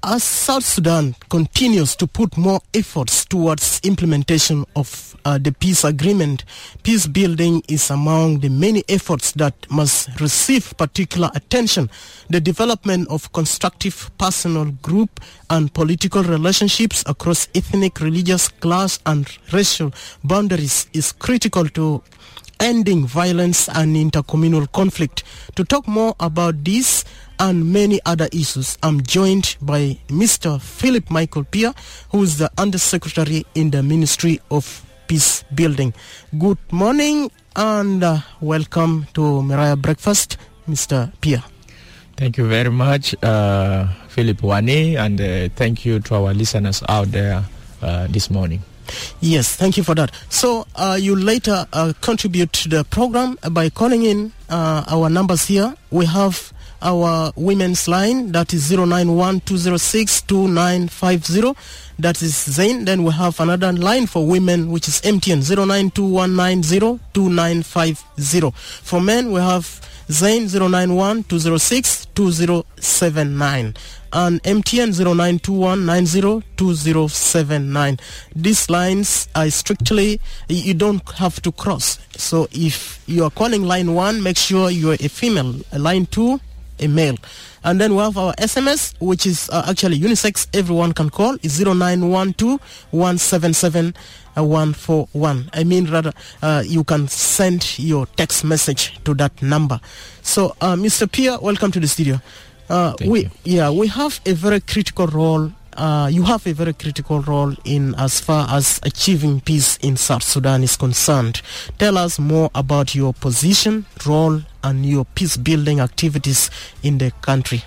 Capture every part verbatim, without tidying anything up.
as South Sudan continues to put more efforts towards implementation of uh, the peace agreement, peace building is among the many efforts that must receive particular attention. The development of constructive personal, group, and political relationships across ethnic, religious, class, and racial boundaries is critical to ending violence and intercommunal conflict. To talk more about this and many other issues, I'm joined by Mister Philip Michael Pia, who is the Undersecretary in the Ministry of Peace Building. Good morning and uh, welcome to Mariah Breakfast, Mister Pia. Thank you very much, uh, Philip Wani, and uh, thank you to our listeners out there uh, this morning. Yes, thank you for that. So uh, you later uh, contribute to the program by calling in uh, our numbers here. We have our women's line, that is zero nine one two zero six two nine five zero. That is Zain. Then we have another line for women, which is M T N, zero nine two one nine zero two nine five zero. For men, we have Zain, zero nine one two zero six two zero seven nine. And M T N zero nine two one nine zero two zero seven nine. These lines are strictly, you don't have to cross. So if you are calling line one, make sure you are a female. Line two, a male. And then we have our S M S, which is uh, actually unisex. Everyone can call. It's zero nine one two one seven seven one four one. I mean, rather, uh, you can send your text message to that number. So, uh, Mister Pia, welcome to the studio. Uh, Thank we you. yeah we have a very critical role. Uh, you have a very critical role in as far as achieving peace in South Sudan is concerned. Tell us more about your position, role, and your peace building activities in the country.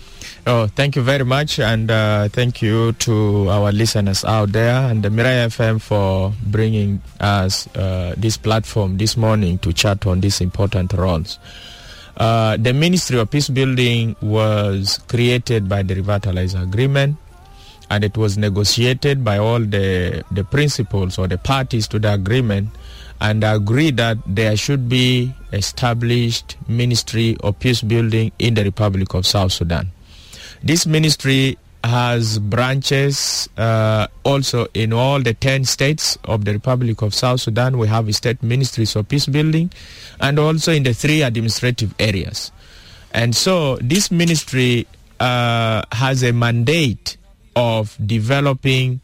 Oh, thank you very much, and uh, thank you to our listeners out there and the Mirai F M for bringing us uh, this platform this morning to chat on these important roles. Uh, the Ministry of Peace Building was created by the Revitalize Agreement, and it was negotiated by all the, the principals or the parties to the agreement, and agreed that there should be established Ministry of Peace Building in the Republic of South Sudan. This ministry has branches uh, also in all the ten states of the Republic of South Sudan. We have state ministries of peace building, and also in the three administrative areas. And so this ministry uh, has a mandate of developing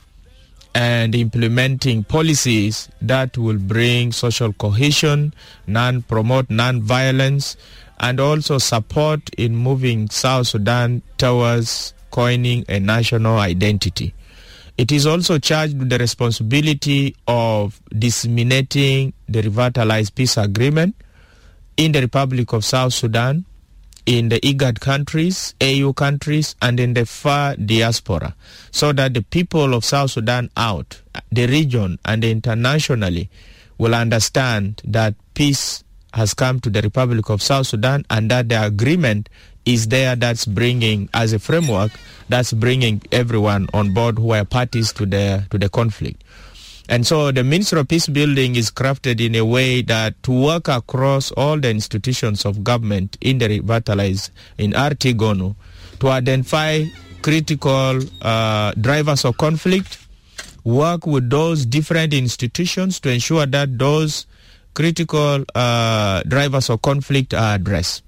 and implementing policies that will bring social cohesion, non-promote non-violence, and also support in moving South Sudan towards coining a national identity. It is also charged with the responsibility of disseminating the revitalized peace agreement in the Republic of South Sudan, in the IGAD countries, A U countries, and in the far diaspora, so that the people of South Sudan out, the region, and internationally will understand that peace has come to the Republic of South Sudan, and that the agreement is there that's bringing, as a framework, that's bringing everyone on board who are parties to the to the conflict. And so the Ministry of Peace Building is crafted in a way that to work across all the institutions of government in the revitalized, in Artigonu, to identify critical uh, drivers of conflict, work with those different institutions to ensure that those critical uh, drivers of conflict are addressed.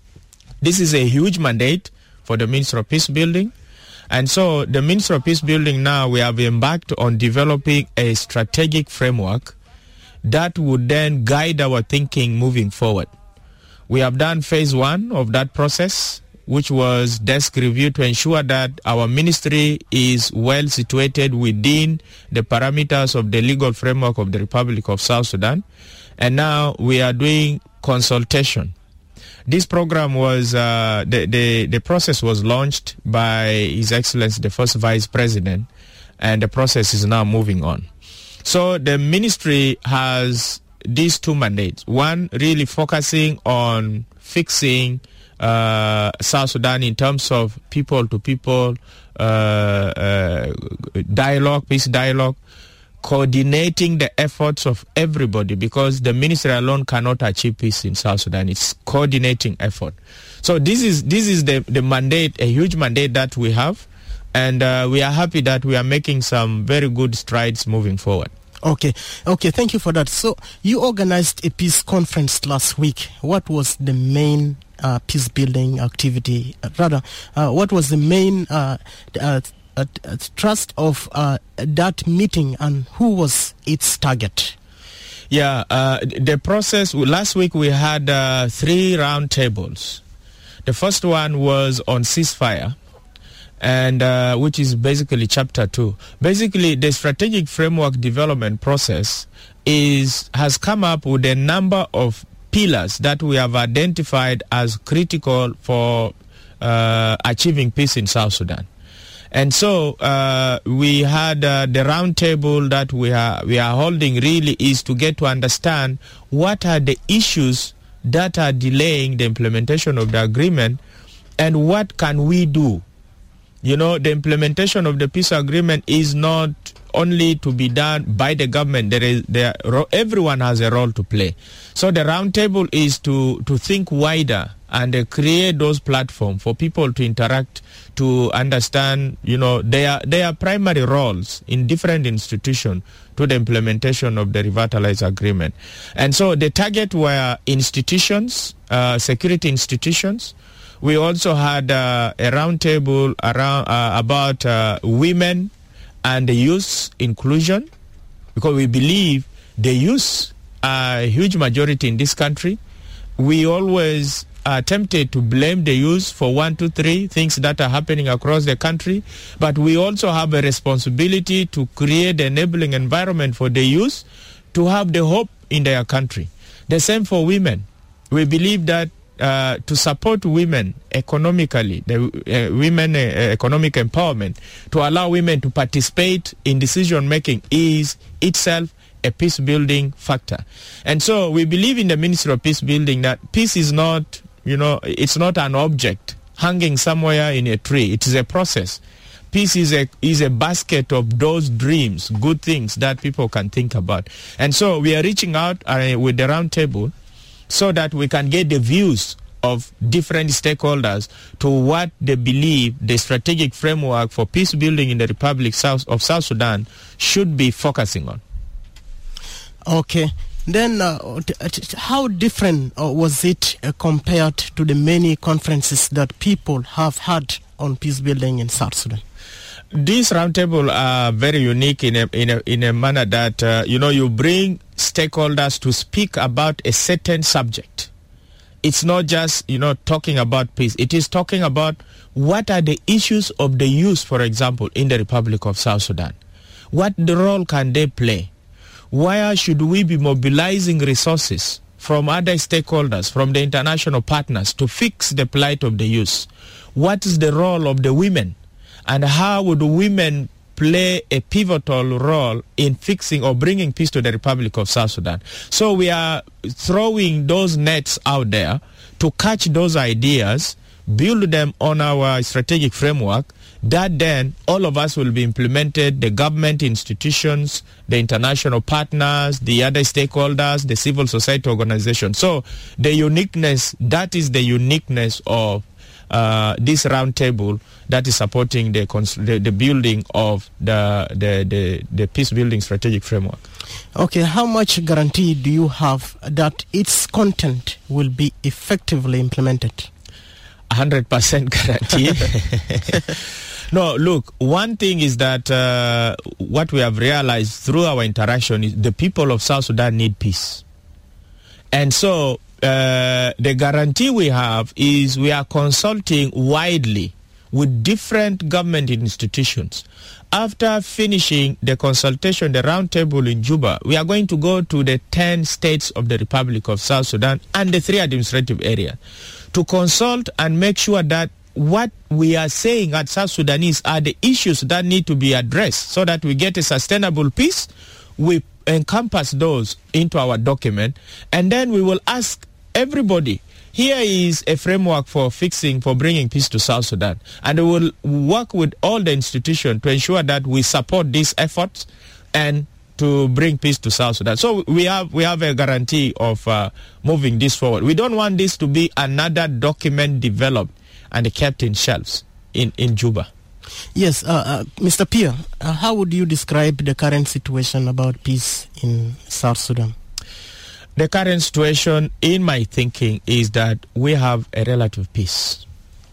This is a huge mandate for the Ministry of Peace Building. And so the Ministry of Peace Building now, we have embarked on developing a strategic framework that would then guide our thinking moving forward. We have done phase one of that process, which was desk review to ensure that our ministry is well situated within the parameters of the legal framework of the Republic of South Sudan. And now we are doing consultation. This program was, uh, the, the, the process was launched by His Excellency, the first Vice President, and the process is now moving on. So the ministry has these two mandates. One, really focusing on fixing uh, South Sudan in terms of people-to-people uh, uh, dialogue, peace dialogue, coordinating the efforts of everybody, because the ministry alone cannot achieve peace in South Sudan. It's coordinating effort. So this is this is the, the mandate, a huge mandate that we have. And uh, we are happy that we are making some very good strides moving forward. Okay, okay, thank you for that. So you organized a peace conference last week. What was the main uh, peace building activity? Uh, rather, uh, what was the main uh, uh, uh, thrust of uh, that meeting, and who was its target? Yeah, uh, the process, last week we had uh, three round tables. The first one was on ceasefire, and uh, which is basically chapter two. Basically, the strategic framework development process is has come up with a number of pillars that we have identified as critical for uh, achieving peace in South Sudan. And so uh, we had uh, the round table that we are we are holding really is to get to understand what are the issues that are delaying the implementation of the agreement, and what can we do. You know, the implementation of the peace agreement is not only to be done by the government. There is there everyone has a role to play. So the roundtable is to to think wider and uh, create those platforms for people to interact, to understand, you know, their their primary roles in different institutions to the implementation of the revitalized agreement. And so the target were institutions, uh, security institutions. We also had uh, a roundtable around uh, about uh, women and the youth inclusion, because we believe the youth are a huge majority in this country. We always are tempted to blame the youth for one, two, three things that are happening across the country, but we also have a responsibility to create an enabling environment for the youth to have the hope in their country. The same for women. We believe that Uh, to support women economically, the uh, women uh, economic empowerment, to allow women to participate in decision making is itself a peace building factor. And so we believe in the Ministry of Peace Building that peace is not, you know, it's not an object hanging somewhere in a tree. It is a process. Peace is a is a basket of those dreams, good things that people can think about. And so we are reaching out uh, with the round table, so that we can get the views of different stakeholders to what they believe the strategic framework for peace building in the Republic of South Sudan should be focusing on. Okay. Then uh, how different uh, was it uh, compared to the many conferences that people have had on peace building in South Sudan? These roundtables are very unique in a, in a, in a manner that, uh, you know, you bring stakeholders to speak about a certain subject. It's not just, you know, talking about peace. It is talking about what are the issues of the youth, for example, in the Republic of South Sudan. What the role can they play? Where should we be mobilizing resources from other stakeholders, from the international partners, to fix the plight of the youth? What is the role of the women? And how would women play a pivotal role in fixing or bringing peace to the Republic of South Sudan? So we are throwing those nets out there to catch those ideas, build them on our strategic framework, that then all of us will be implemented, the government institutions, the international partners, the other stakeholders, the civil society organizations. So the uniqueness, that is the uniqueness of Uh, this roundtable that is supporting the, the the building of the, the the the peace building strategic framework. Okay, how much guarantee do you have that its content will be effectively implemented? one hundred percent guarantee. No, look, one thing is that uh, what we have realized through our interaction is the people of South Sudan need peace. And so Uh, the guarantee we have is we are consulting widely with different government institutions. After finishing the consultation, the roundtable in Juba, we are going to go to the ten states of the Republic of South Sudan and the three administrative areas to consult and make sure that what we are saying at South Sudanese are the issues that need to be addressed so that we get a sustainable peace. We encompass those into our document, and then we will ask everybody, here is a framework for fixing, for bringing peace to South Sudan. And we will work with all the institutions to ensure that we support these efforts and to bring peace to South Sudan. So we have we have a guarantee of uh, moving this forward. We don't want this to be another document developed and kept in shelves in, in Juba. Yes, uh, uh, Mister Pierre, uh, how would you describe the current situation about peace in South Sudan? The current situation, in my thinking, is that we have a relative peace.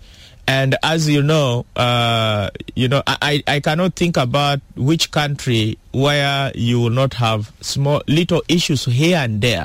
And as you know, uh, you know, I, I cannot think about which country where you will not have small, little issues here and there.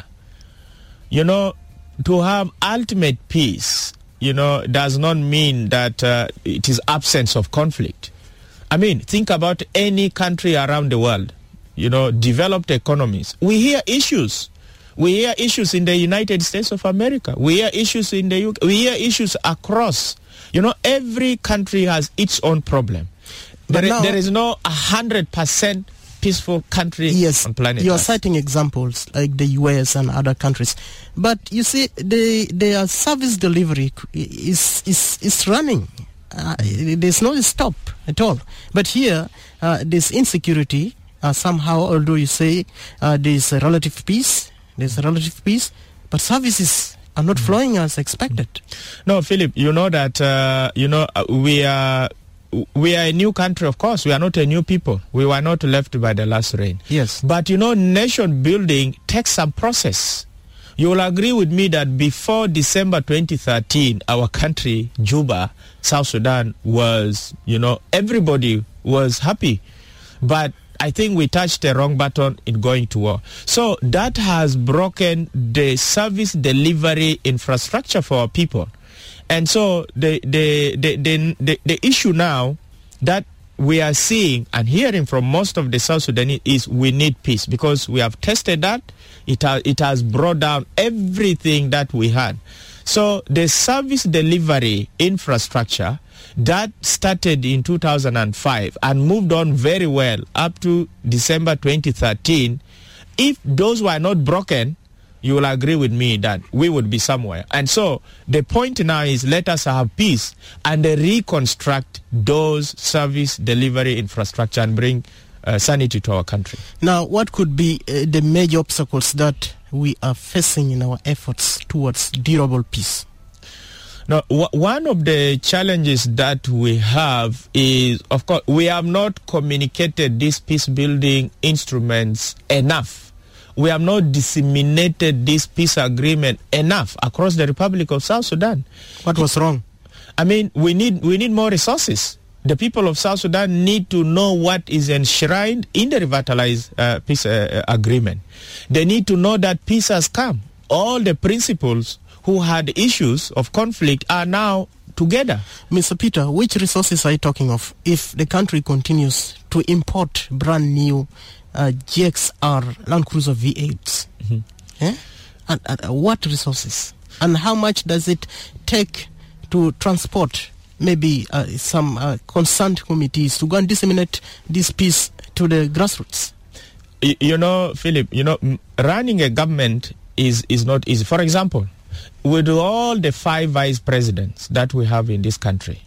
You know, to have ultimate peace, you know, does not mean that uh, it is absence of conflict. I mean, think about any country around the world, you know, developed economies. We hear issues. We hear issues in the United States of America. We hear issues in the U K. We hear issues across. You know, every country has its own problem. There, now, there is no one hundred percent peaceful country yes, on planet you are Earth. citing examples like the U S and other countries. But you see, the their service delivery is, is, is running. Uh, there's no stop at all. But here, uh, there's insecurity uh, somehow, although you say uh, there's a relative peace, there's a relative peace, but services are not flowing as expected. No, Philip, you know that, uh, you know, uh, we are we are a new country, of course. We are not a new people. We were not left by the last rain. Yes. But, you know, nation building takes some process. You will agree with me that before December twenty thirteen, our country, Juba, South Sudan, was, you know, everybody was happy. But I think we touched the wrong button in going to war. So that has broken the service delivery infrastructure for our people. And so the the the the, the, the issue now that we are seeing and hearing from most of the South Sudanese is we need peace, because we have tested that. It has, it has brought down everything that we had. So the service delivery infrastructure that started in two thousand five and moved on very well up to December twenty thirteen, if those were not broken, you will agree with me that we would be somewhere. And so the point now is, let us have peace and reconstruct those service delivery infrastructure and bring uh, sanity to our country. Now, what could be uh, the major obstacles that we are facing in our efforts towards durable peace? Now, w- one of the challenges that we have is, of course, we have not communicated these peace-building instruments enough. We have not disseminated this peace agreement enough across the Republic of South Sudan. What was wrong? I mean, we need we need more resources. The people of South Sudan need to know what is enshrined in the revitalized uh, peace uh, agreement. They need to know that peace has come. All the principals who had issues of conflict are now together. Mister Peter, which resources are you talking of if the country continues to import brand new uh, G X R Land Cruiser V eights? Mm-hmm. Eh? And, and uh, what resources? And how much does it take to transport maybe uh, some uh, concerned committees to go and disseminate this peace to the grassroots? You, you know, Philip, you know, running a government is, is not easy. For example, with all the five vice presidents that we have in this country,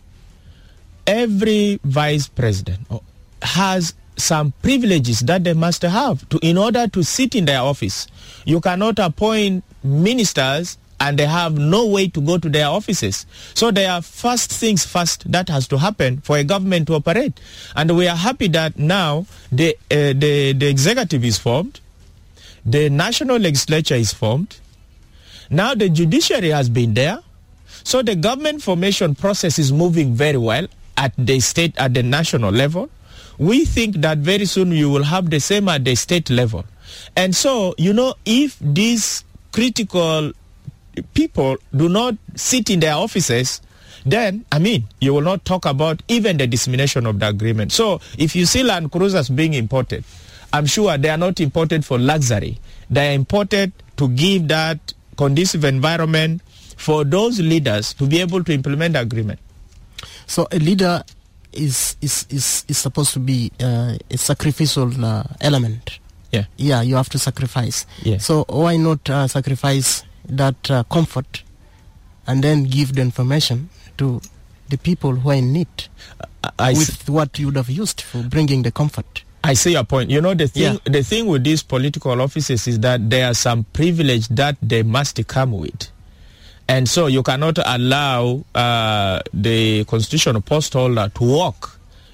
every vice president has some privileges that they must have to in order to sit in their office. You cannot appoint ministers and they have no way to go to their offices. So there are first things first that has to happen for a government to operate. And we are happy that now the uh, the, the executive is formed, the national legislature is formed, now the judiciary has been there. So the government formation process is moving very well at the state, at the national level. We think that very soon you will have the same at the state level. And so, you know, if these critical people do not sit in their offices, then, I mean, you will not talk about even the dissemination of the agreement. So if you see Land Cruisers being imported, I'm sure they are not imported for luxury. They are imported to give that conducive environment for those leaders to be able to implement the agreement. So a leader is is is, is supposed to be uh, a sacrificial uh, element. Yeah. Yeah, you have to sacrifice. Yeah. So why not uh, sacrifice that uh, comfort and then give the information to the people who are in need I, I with s- what you would have used for bringing the comfort? I see your point. You know, the thing, Yeah. the thing with these political offices is that there are some privilege that they must come with. And so you cannot allow uh, the constitutional post holder to walk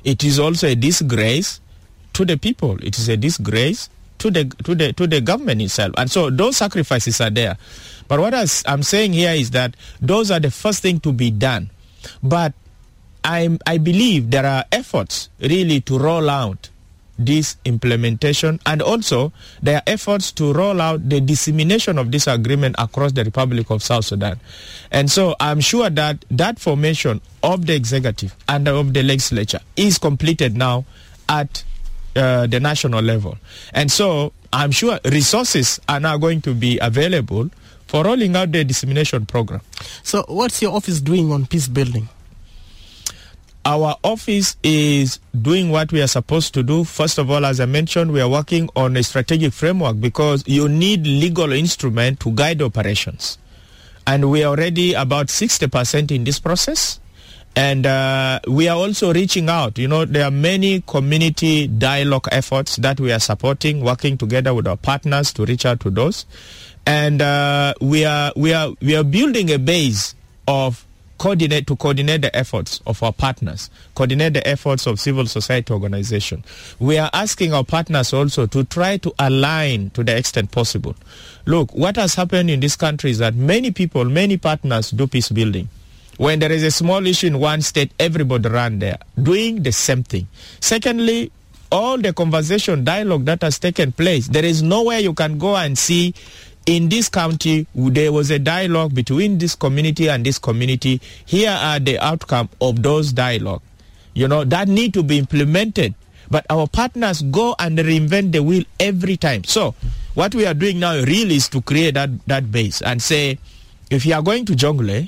it is also a disgrace to the people. It is a disgrace to the to the to the government itself. And so those sacrifices are there. But what I'm saying here is that those are the first thing to be done. But I I believe there are efforts really to roll out this implementation, and also there are efforts to roll out the dissemination of this agreement across the Republic of South Sudan. And so I'm sure that that formation of the executive and of the legislature is completed now at uh, the national level. And so I'm sure resources are now going to be available for rolling out the dissemination program. So what's your office doing on peace building? Our office is doing what we are supposed to do. First of all, as I mentioned, we are working on a strategic framework because you need legal instrument to guide operations. And we are already about sixty percent in this process. And uh, we are also reaching out. You know, there are many community dialogue efforts that we are supporting, working together with our partners to reach out to those. And uh, we are we are we are building a base of coordinate to coordinate the efforts of our partners, coordinate the efforts of civil society organizations. We are asking our partners also to try to align to the extent possible. Look, what has happened in this country is that many people, many partners do peace building. When there is a small issue in one state, everybody run there, doing the same thing. Secondly, all the conversation, dialogue that has taken place, there is nowhere you can go and see in this county, there was a dialogue between this community and this community. Here are the outcome of those dialogue. You know, that need to be implemented. But our partners go and reinvent the wheel every time. So what we are doing now really is to create that, that base and say, if you are going to Jonglei,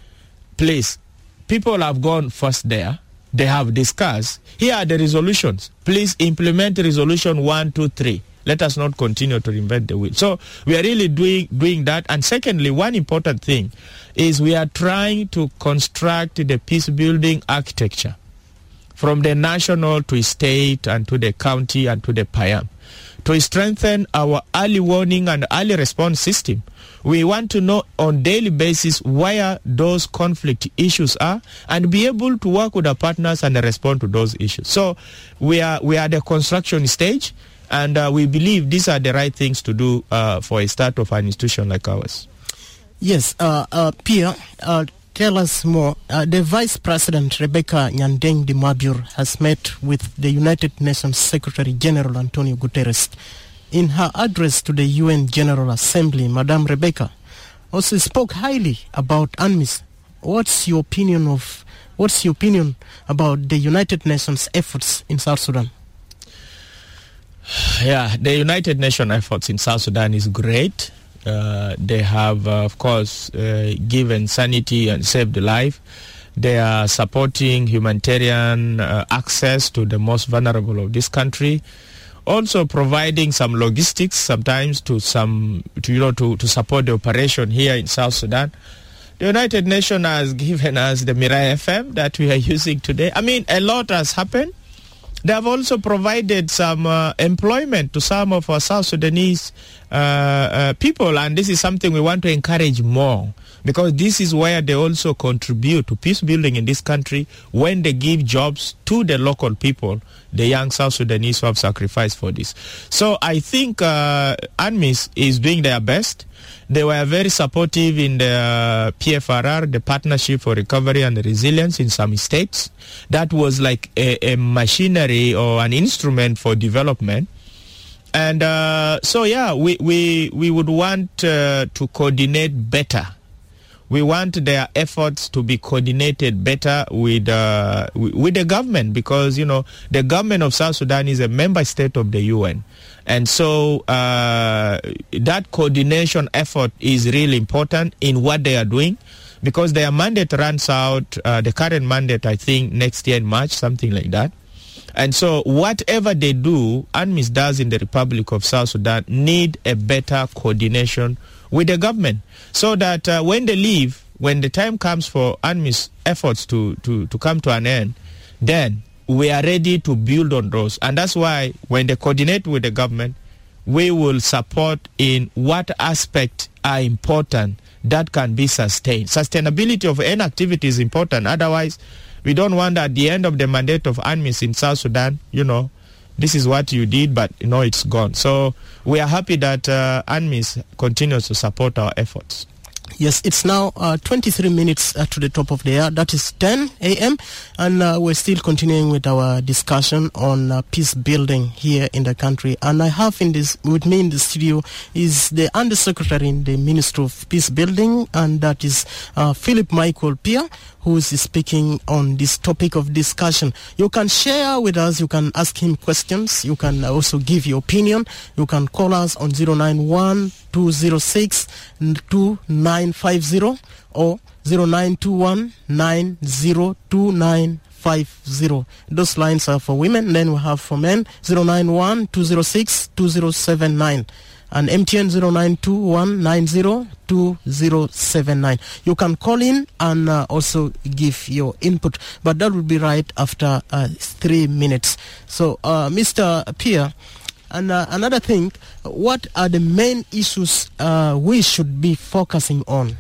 please, people have gone first there. They have discussed. Here are the resolutions. Please implement resolution one, two, three. Let us not continue to reinvent the wheel. So we are really doing doing that. And secondly, one important thing is we are trying to construct the peace-building architecture from the national to state and to the county and to the P I A M to strengthen our early warning and early response system. We want to know on daily basis where those conflict issues are and be able to work with our partners and respond to those issues. So we are we are at the construction stage. And uh, we believe these are the right things to do uh, for a start of an institution like ours. Yes, uh, uh, Pierre, uh, tell us more. Uh, the Vice President, Rebecca Nyandeng Dimabur, has met with the United Nations Secretary General Antonio Guterres. In her address to the U N General Assembly, Madame Rebecca also spoke highly about UNMISS. What's your opinion of what's your opinion about the United Nations efforts in South Sudan? Yeah, the United Nations efforts in South Sudan is great. Uh, they have, uh, of course, uh, given sanity and saved life. They are supporting humanitarian uh, access to the most vulnerable of this country. Also providing some logistics sometimes to some, to, you know, to, to support the operation here in South Sudan. The United Nations has given us the Mirai F M that we are using today. I mean, a lot has happened. They have also provided some uh, employment to some of our South Sudanese uh, uh, people, and this is something we want to encourage more, because this is where they also contribute to peace building in this country when they give jobs to the local people, the young South Sudanese who have sacrificed for this. So I think uh, UNMISS is doing their best. They were very supportive in the uh, P F R R, the Partnership for Recovery and Resilience in some states. That was like a, a machinery or an instrument for development. And uh, so, yeah, we, we, we would want uh, to coordinate better. We want their efforts to be coordinated better with uh, with the government, because, you know, the government of South Sudan is a member state of the U N. And so uh, that coordination effort is really important in what they are doing, because their mandate runs out, uh, the current mandate, I think, next year in March, something like that. And so whatever they do, UNMISS does in the Republic of South Sudan, need a better coordination with the government, so that uh, when they leave, when the time comes for UNMISS efforts to, to, to come to an end, then we are ready to build on those. And that's why when they coordinate with the government, we will support in what aspects are important that can be sustained. Sustainability of any activity is important. Otherwise, We don't want at the end of the mandate of ANMIS in South Sudan, you know, this is what you did, but you know it's gone. So we are happy that uh, ANMIS continues to support our efforts. Yes, it's now uh, twenty-three minutes uh, to the top of the hour. That is ten a.m. And uh, we're still continuing with our discussion on uh, peace building here in the country. And I have in this with me in the studio is the Undersecretary in the Ministry of Peace Building, and that is uh, Philip Michael Pia, who is speaking on this topic of discussion. You can share with us, you can ask him questions, you can also give your opinion. You can call us on zero nine one, two zero six, two nine five zero or zero nine two one, nine zero two nine five zero. Those lines are for women. Then we have for men zero nine one, two zero six, two zero seven nine. And M T N zero nine two one nine zero two zero seven nine. You can call in and uh, also give your input, but that will be right after uh, three minutes. So, uh, Mister Pia, and uh, another thing, what are the main issues uh, we should be focusing on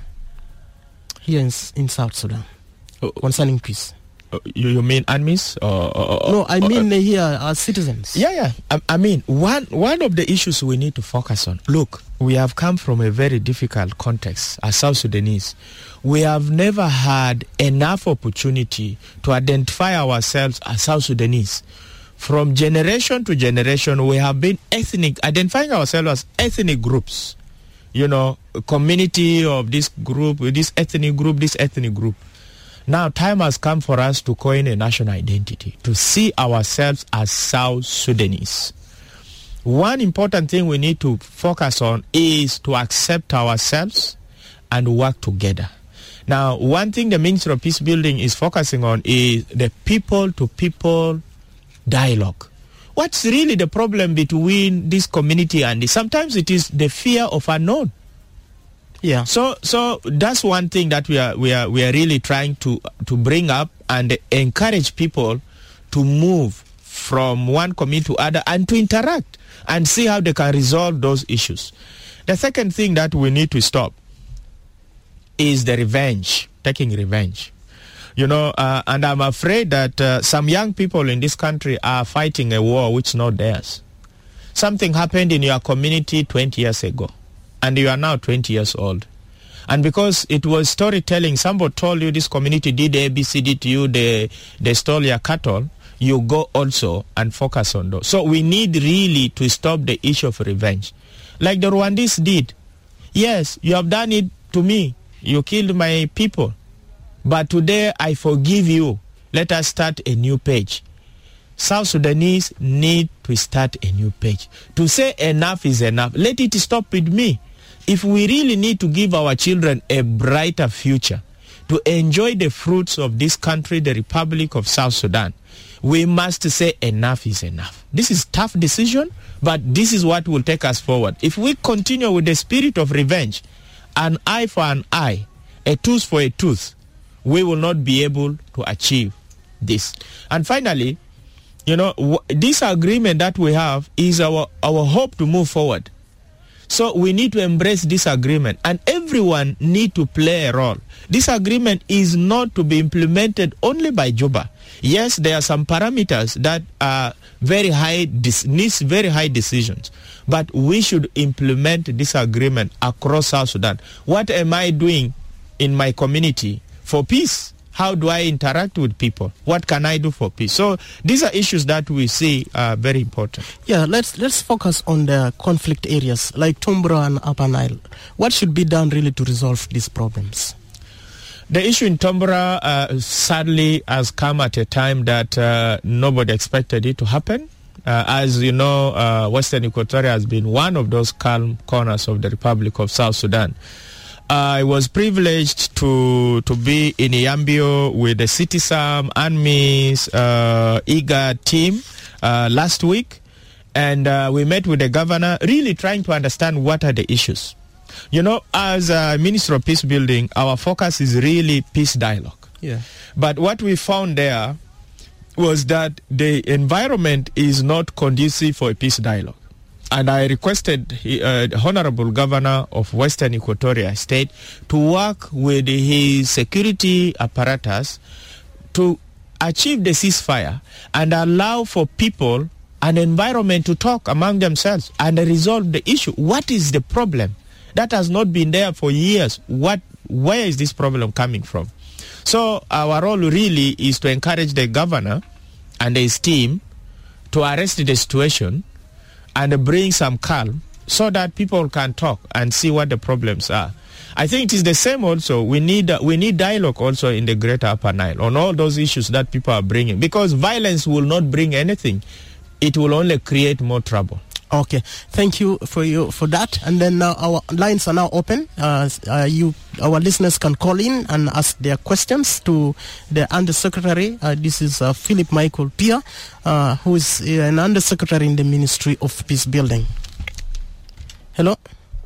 here in, in South Sudan uh, concerning peace? You, you mean ANMIS? Or, or, no, I or, mean uh, here as citizens. Yeah, yeah. I, I mean, one one of the issues we need to focus on. Look, we have come from a very difficult context as South Sudanese. We have never had enough opportunity to identify ourselves as South Sudanese. From generation to generation, we have been ethnic, identifying ourselves as ethnic groups. You know, a community of this group, this ethnic group, this ethnic group. Now, time has come for us to coin a national identity, to see ourselves as South Sudanese. One important thing we need to focus on is to accept ourselves and work together. Now, one thing the Ministry of Peace Building is focusing on is the people-to-people dialogue. What's really the problem between this community and this? Sometimes it is the fear of unknown. Yeah. So so that's one thing that we are we are we are really trying to to bring up and encourage people to move from one community to other and to interact and see how they can resolve those issues. The second thing that we need to stop is the revenge, taking revenge. You know, uh, and I'm afraid that uh, some young people in this country are fighting a war which is not theirs. Something happened in your community twenty years ago. And you are now twenty years old. And because it was storytelling, somebody told you this community did A B C D to you, they, they stole your cattle, you go also and focus on those. So we need really to stop the issue of revenge. Like the Rwandese did. Yes, you have done it to me. You killed my people. But today I forgive you. Let us start a new page. South Sudanese need to start a new page. To say enough is enough. Let it stop with me. If we really need to give our children a brighter future, to enjoy the fruits of this country, the Republic of South Sudan, we must say enough is enough. This is a tough decision, but this is what will take us forward. If we continue with the spirit of revenge, an eye for an eye, a tooth for a tooth, we will not be able to achieve this. And finally, you know, w- this agreement that we have is our, our hope to move forward. So we need to embrace this agreement, and everyone need to play a role. This agreement is not to be implemented only by Juba. Yes, there are some parameters that are very high, needs very high decisions, but we should implement this agreement across South Sudan. What am I doing in my community for peace? How do I interact with people? What can I do for peace? So these are issues that we see are very important. Yeah, let's let's focus on the conflict areas like Tombra and Upper Nile. What should be done really to resolve these problems? The issue in Tombra uh, sadly has come at a time that uh, nobody expected it to happen. Uh, as you know, uh, Western Equatoria has been one of those calm corners of the Republic of South Sudan. I was privileged to to be in Yambio with the Citisam, ANMIS, uh, I G A team uh, last week, and uh, we met with the governor, really trying to understand what are the issues. You know, as a Minister of Peace Building, our focus is really peace dialogue. Yeah. But what we found there was that the environment is not conducive for a peace dialogue. And I requested uh, the Honorable Governor of Western Equatoria State to work with his security apparatus to achieve the ceasefire and allow for people an environment to talk among themselves and resolve the issue. What is the problem? That has not been there for years. What, where is this problem coming from? So our role really is to encourage the governor and his team to arrest the situation and bring some calm so that people can talk and see what the problems are. I think it is the same also. We need uh, we need dialogue also in the Greater Upper Nile on all those issues that people are bringing, because violence will not bring anything. It will only create more trouble. Okay, thank you for you for that. And then uh, our lines are now open. Uh, uh, you, our listeners can call in and ask their questions to the Undersecretary. Uh, this is uh, Philip Michael Pia, uh, who is uh, an Undersecretary in the Ministry of Peace Building. Hello.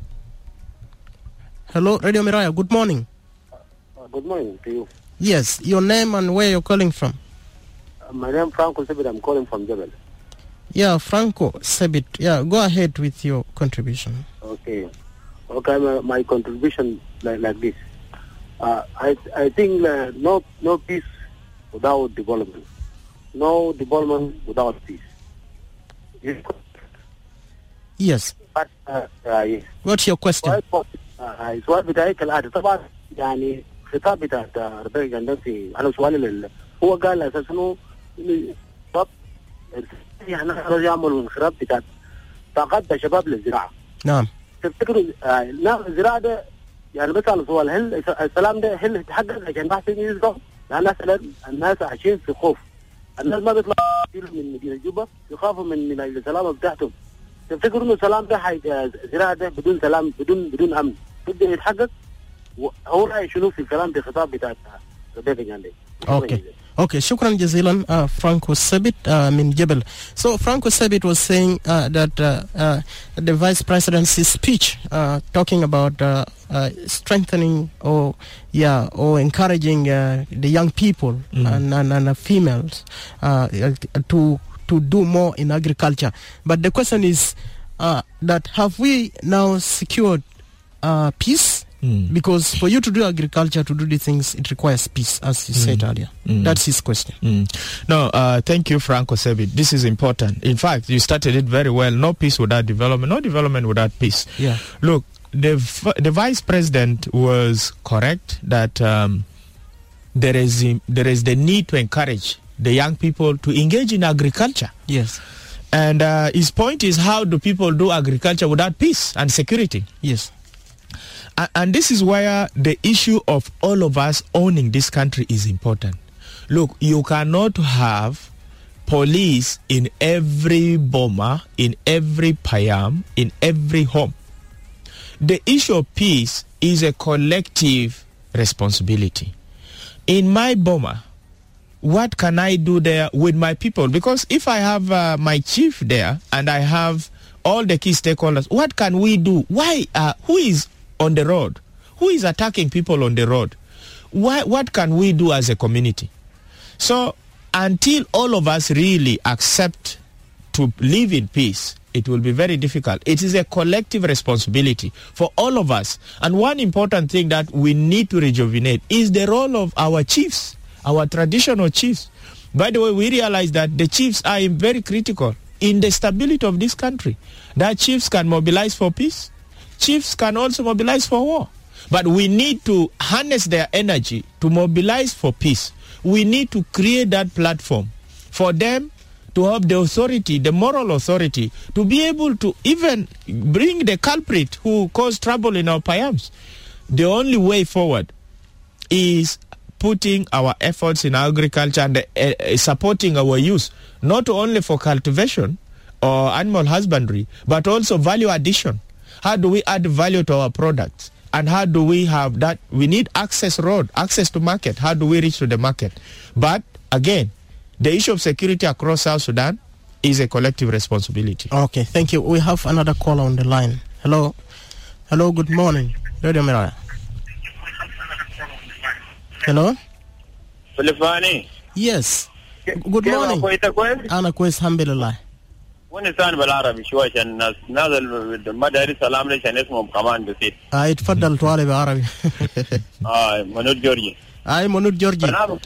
Hello, Radio Miraya. Good morning. Uh, good morning to you. Yes, your name and where you're calling from. Uh, my name is Franco Sebit. I'm calling from Jebel. Yeah, Franco Sebit. Yeah, go ahead with your contribution. Okay. Okay, my, my contribution like, like this. Uh, I I think uh, no no peace without development. No development without peace. Yes. But, uh, uh, yes. What's your question? السؤال بتاعي كالآتي. طبعا يعني خطاب بتاع ربيع جندسي أنا سؤالي هو قال أساسا إنه طب يعني نحن يعملوا انخراط بتاع طاقات شباب للزراعة. نعم. تفتكروا نعم الزراعة ده يعني بسأل سؤال هل السلام ده هل يتحقق عشان بحث يزرعوا؟ لأن مثلا الناس عايشين في خوف. الناس ما بيطلعوا من مدينة جوبا يخافوا من من السلامة بتاعتهم. تفتكروا إنه السلام ده حي الزراعة ده بدون سلام بدون بدون أمن بده يتحقق؟ هو رأي شنو في الكلام بخطاب بتاع ربيع جندسي. Okay. Okay, shukran jazilan, uh, Franco Sebit uh, min Jebel. So Franco Sebit was saying uh, that uh, uh, the Vice Presidency's speech uh, talking about uh, uh, strengthening or yeah or encouraging uh, the young people mm. and, and, and uh, females uh, to to do more in agriculture. But the question is uh, that have we now secured uh, peace? Mm. Because for you to do agriculture, to do the things, it requires peace, as you mm. said earlier. Mm. That's his question. Mm. No, uh, thank you, Franco Sebit. This is important. In fact, you started it very well. No peace without development. No development without peace. Yeah. Look, the the vice president was correct that um, there is there is the need to encourage the young people to engage in agriculture. Yes. And uh, his point is, how do people do agriculture without peace and security? Yes. And this is where the issue of all of us owning this country is important. Look, you cannot have police in every boma, in every payam, in every home. The issue of peace is a collective responsibility. In my boma, what can I do there with my people? Because if I have uh, my chief there and I have all the key stakeholders, what can we do? Why? Uh, who is on the road? Who is attacking people on the road? Why, what can we do as a community? So until all of us really accept to live in peace, it will be very difficult. It is a collective responsibility for all of us. And one important thing that we need to rejuvenate is the role of our chiefs, our traditional chiefs. By the way, we realize that the chiefs are very critical in the stability of this country. That chiefs can mobilize for peace. Chiefs can also mobilize for war. But we need to harness their energy to mobilize for peace. We need to create that platform for them to have the authority, the moral authority, to be able to even bring the culprit who caused trouble in our payams. The only way forward is putting our efforts in agriculture and uh, supporting our youth, not only for cultivation or animal husbandry, but also value addition. How do we add value to our products? And how do we have that? We need access road, access to market. How do we reach to the market? But again, the issue of security across South Sudan is a collective responsibility. Okay, thank you. We have another caller on the line. Hello. Hello, good morning. Radio Miraya. Hello? Filifani. Yes. Good morning. Ana kwez alhamdulillah. ونسان بالعربي شوي عشان الناس نازل المدارس سلام ليش عشان اسمهم كمان بسيط. آه اتفضل طالب عربي. آه منود جورجي. آه منود جورجي. برنامج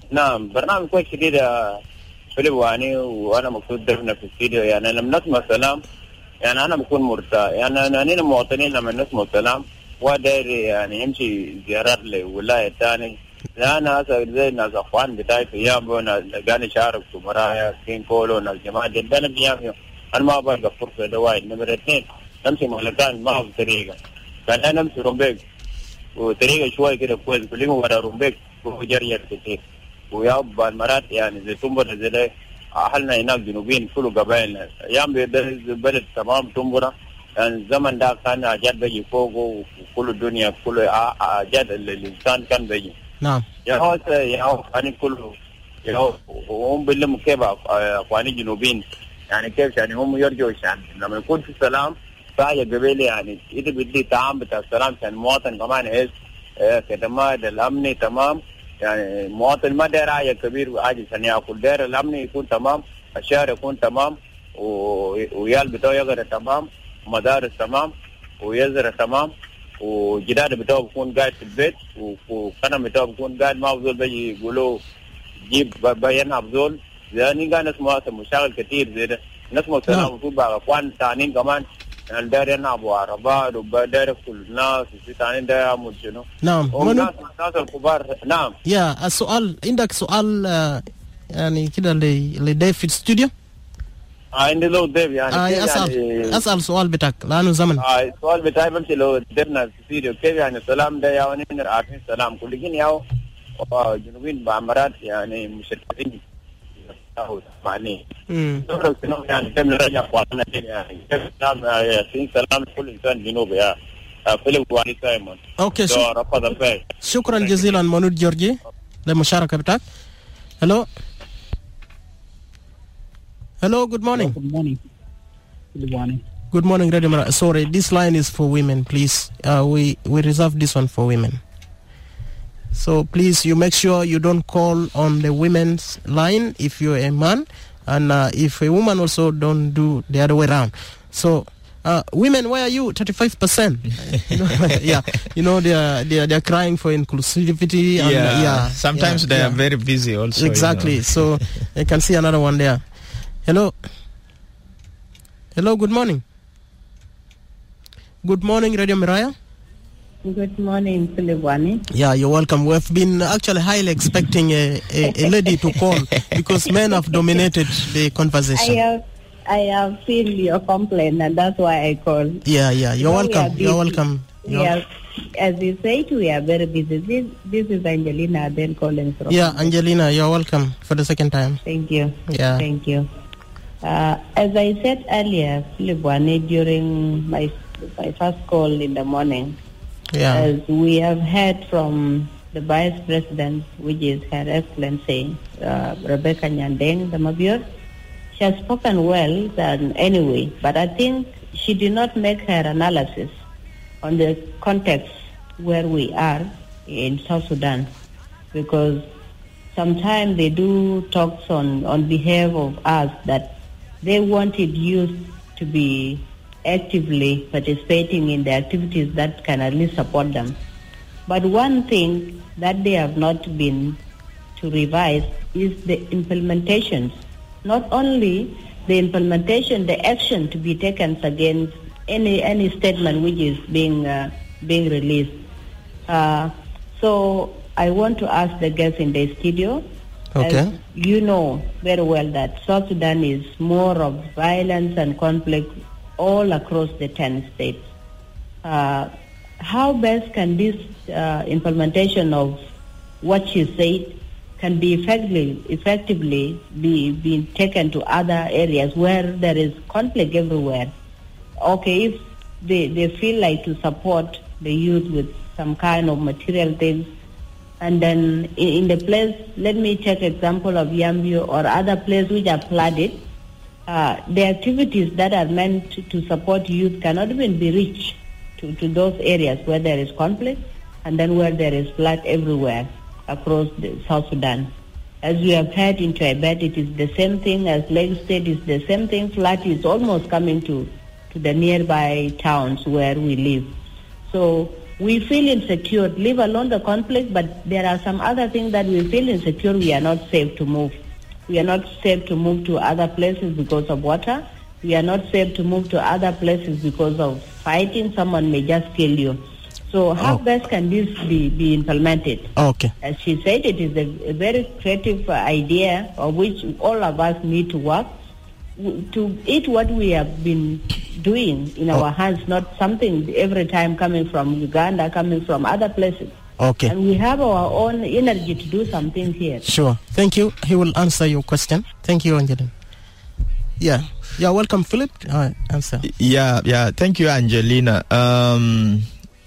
نعم برنامج كويس شديد يا فيليب واني وانا مقصود دفنا في الاستديو يعني لما نسمع السلام يعني انا بكون مرتاح يعني انا هنا مواطنين لما نسمع السلام وداير يعني يمشي زيارات لولايه ثاني لان هسه زي الناس اخوان بتاعي في يامبو ناس قاعد شارك في مرايا كين كولو ناس جماعه جدا في يامبو انا ما بلقى فرصه دواي نمره اثنين نمشي مهلكان ما هو طريقه كان انا نمشي رومبيك وطريقه شوي كده كويس كلهم ورا رومبيك وجريت كتير ويا المرات يعني زي تنبرة زي ده أهلنا هناك جنوبين كله قبائلنا أيام بلد تمام تنبرة يعني الزمن ده كان أجاد بيجي فوقه وكل الدنيا كله أجاد الإنسان كان بيجي نعم يا هو يا هو أنا كله يا هو هم بيلم كيف أخواني جنوبين يعني كيف يعني هم يرجعوا يعني لما يكون في سلام فهي قبيلة يعني إذا بدي تعامل بتاع السلام كان مواطن كمان إيش كدمات الأمن تمام يعني مواطن ما داير حاجه كبير عادي عشان ياكل داير الامن يكون تمام الشارع يكون تمام ويال بتوع يقرا تمام ومدارس تمام ويزرع تمام وجداد بتوع بيكون قاعد في البيت وكان بتوع بيكون قاعد ما بزول بيجي يقولوا جيب بيان افضل يعني قاعد نسمع مشاغل كثير زي ده نسمع سلام المفروض بقى اخوان ثانيين كمان يعني داير ينعبوا عربات وداير كل الناس في ثانيين داير يعمل شنو نعم والناس الناس الكبار نعم يا السؤال عندك سؤال آه يعني كده لديف في الاستوديو عندي لو ديف يعني آه اسال يعني اسال سؤال بتاعك لانه زمن اه السؤال بتاعي بمشي لو ديفنا في الاستوديو كيف يعني السلام ده يعني عارفين السلام كل جين ياو جنوبين بعمرات يعني مشتتين معني امم يعني كم نرجع اخواننا يعني كيف السلام ياسين سلام كل انسان جنوبي يا فيليب واني سايمون اوكي شكرا جزيلا منود جورجي للمشاركه بتاعك. hello hello good morning good morning good morning good morning Radio Mara. Sorry, this line is for women, please. Uh, we we reserve this one for women, so please you make sure you don't call on the women's line if you're a man, and uh, if a woman also don't do the other way around. So uh, women, where are you? thirty-five percent. You know, yeah, you know they are they are they are crying for inclusivity. And, yeah, uh, yeah, sometimes yeah, they yeah. are very busy also. Exactly. You know. So I can see another one there. Hello. Hello. Good morning. Good morning, Radio Miraya. Good morning, Philipwani. Yeah, you're welcome. We've been actually highly expecting a, a, a lady to call because men have dominated the conversation. I have, I have seen your complaint, and that's why I called. Yeah, yeah. You're no, welcome. We you're welcome. You're yeah, as you said, we are very busy. This, this is Angelina then calling from. Yeah, Angelina, you're welcome for the second time. Thank you. Yeah. Thank you. Uh, as I said earlier, Philipwani, during my my first call in the morning, yeah. as we have heard from the Vice President, which is Her Excellency uh, Rebecca Nyandeng Damabior, she has spoken well than anyway, but I think she did not make her analysis on the context where we are in South Sudan, because sometimes they do talks on, on behalf of us that they wanted youth to be actively participating in the activities that can at least support them. But one thing that they have not been to revise is the implementations. Not only the implementation, the action to be taken against any any statement which is being uh, being released. Uh, so I want to ask the guests in the studio. Okay. As you know very well that South Sudan is more of violence and conflict all across the ten states. Uh, how best can this uh, implementation of what you said can be effectively, effectively be, be taken to other areas where there is conflict everywhere? Okay, if they, they feel like to support the youth with some kind of material things, and then in, in the place, let me take example of Yambio or other places which are flooded, uh, the activities that are meant to, to support youth cannot even be reached to, to those areas where there is conflict and then where there is flood everywhere across the South Sudan. As we have heard in Tibet, it is the same thing as Lake State is the same thing. Flood is almost coming to, to the nearby towns where we live. So we feel insecure, leave alone the conflict, but there are some other things that we feel insecure, we are not safe to move. We are not safe to move to other places because of water. We are not safe to move to other places because of fighting. Someone may just kill you. So how Oh. best can this be, be implemented? Okay. As she said, it is a, a very creative uh, idea of which all of us need to work w- to eat what we have been doing in Oh. our hands, not something every time coming from Uganda, coming from other places. Okay. And we have our own energy to do some things here. Sure. Thank you. He will answer your question. Thank you, Angelina. Yeah. Yeah, welcome, Philip. Uh, answer. Yeah, yeah. Thank you, Angelina. Um,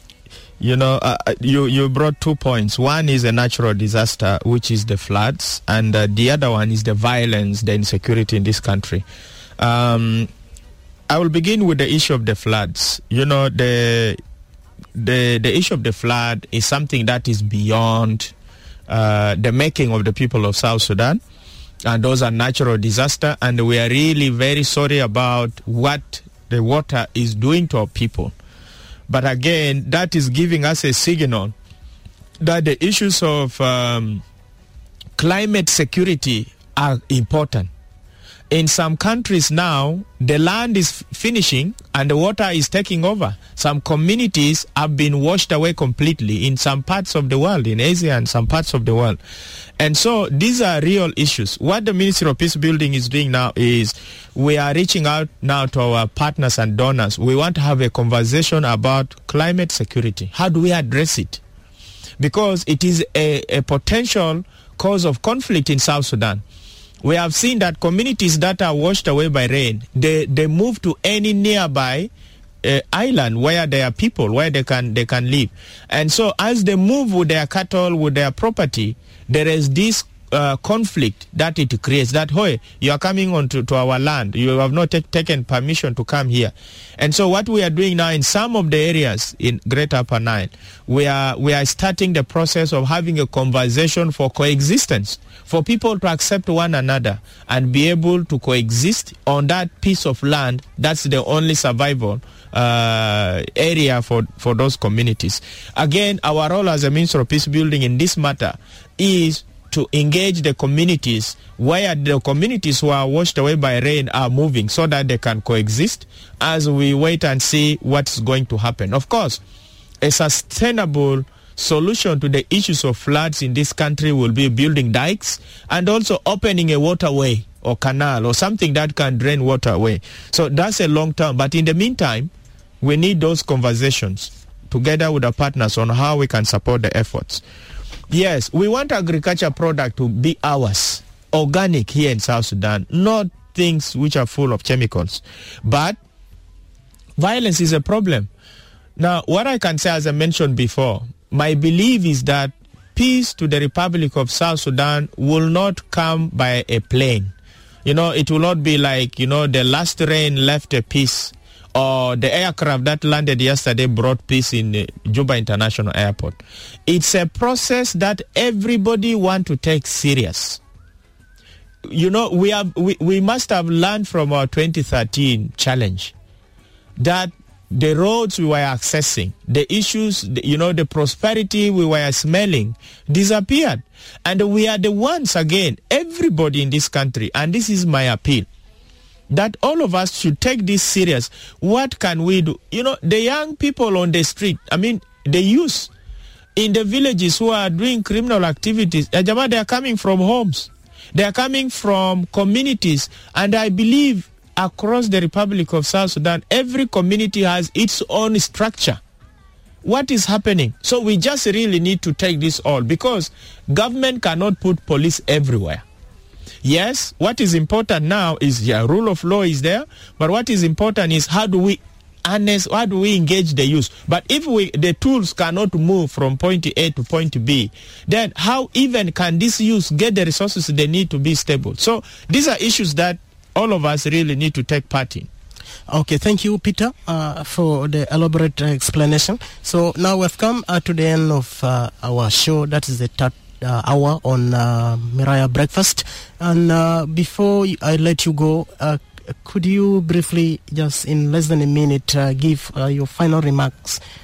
you know, uh, you you brought two points. One is a natural disaster, which is the floods, and uh, the other one is the violence, the insecurity in this country. Um, I will begin with the issue of the floods. You know, the the the issue of the flood is something that is beyond uh, the making of the people of South Sudan. And those are natural disasters, and we are really very sorry about what the water is doing to our people. But again, that is giving us a signal that the issues of um, climate security are important. In some countries now, the land is f- finishing and the water is taking over. Some communities have been washed away completely in some parts of the world, in Asia and some parts of the world. And so these are real issues. What the Ministry of Peace Building is doing now is we are reaching out now to our partners and donors. We want to have a conversation about climate security. How do we address it? Because it is a, a potential cause of conflict in South Sudan. We have seen that communities that are washed away by rain, they, they move to any nearby uh, island where there are people, where they can they can live. And so as they move with their cattle, with their property, there is this uh, conflict that it creates, that, hey, you are coming onto to our land. You have not t- taken permission to come here. And so what we are doing now in some of the areas in Greater Upper Nile, we are, we are starting the process of having a conversation for coexistence, for people to accept one another and be able to coexist on that piece of land. That's the only survival uh, area for, for those communities. Again, our role as a Ministry of Peace Building in this matter is to engage the communities where the communities who are washed away by rain are moving so that they can coexist as we wait and see what's going to happen. Of course, a sustainable solution to the issues of floods in this country will be building dikes and also opening a waterway or canal or something that can drain water away. So that's a long term. But in the meantime, we need those conversations together with our partners on how we can support the efforts. Yes, we want agriculture product to be ours, organic here in South Sudan, not things which are full of chemicals. But violence is a problem. Now, what I can say, as I mentioned before, my belief is that peace to the Republic of South Sudan will not come by a plane. You know, it will not be like, you know, the last rain left a peace, or the aircraft that landed yesterday brought peace in uh, Juba International Airport. It's a process that everybody want to take serious. You know, we have we, we must have learned from our twenty thirteen challenge that the roads we were accessing, the issues, the, you know, the prosperity we were smelling disappeared. And we are the ones, again, everybody in this country, and this is my appeal, that all of us should take this serious. What can we do? You know, the young people on the street, I mean, the youth in the villages who are doing criminal activities, they are coming from homes. They are coming from communities. And I believe across the Republic of South Sudan, every community has its own structure. What is happening? So we just really need to take this all, because government cannot put police everywhere. Yes, what is important now is, yeah, rule of law is there, but what is important is how do we harness, how do we engage the youth? But if we the tools cannot move from point A to point B, then how even can these youth get the resources they need to be stable? So these are issues that all of us really need to take part in. Okay, thank you, Peter, uh, for the elaborate uh, explanation. So now we've come uh, to the end of uh, our show. That is the third uh, hour on uh, Miraya Breakfast. And uh, before I let you go, uh, could you briefly, just in less than a minute, uh, give uh, your final remarks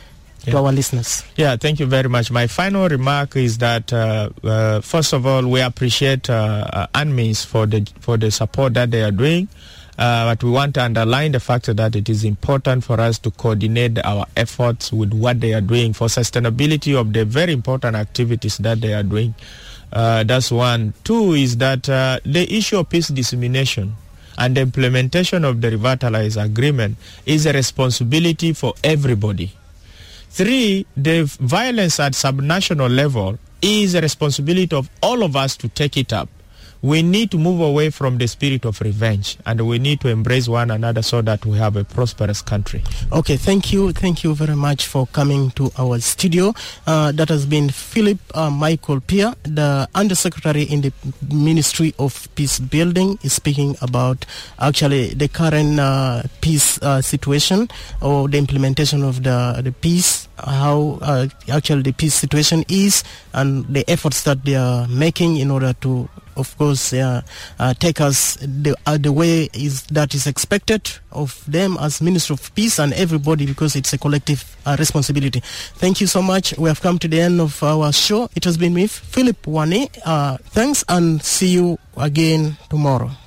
to Yeah. our listeners. Yeah, thank you very much. My final remark is that uh, uh, first of all, we appreciate uh, uh, ANMIS for the for the support that they are doing, uh, but we want to underline the fact that it is important for us to coordinate our efforts with what they are doing for sustainability of the very important activities that they are doing. Uh, that's one. Two is that uh, the issue of peace dissemination and the implementation of the Revitalize Agreement is a responsibility for everybody. Three, the violence at subnational level is a responsibility of all of us to take it up. We need to move away from the spirit of revenge, and we need to embrace one another so that we have a prosperous country. Okay, thank you. Thank you very much for coming to our studio. Uh, that has been Philip uh, Michael Pierre, the Undersecretary in the Ministry of Peace Building, is speaking about actually the current uh, peace uh, situation or the implementation of the, the peace, how uh, actually the peace situation is, and the efforts that they are making in order to, of course, uh, uh, take us the, uh, the way is that is expected of them as Minister of Peace and everybody, because it's a collective uh, responsibility. Thank you so much. We have come to the end of our show. It has been with Philip Wane. Uh, thanks, and see you again tomorrow.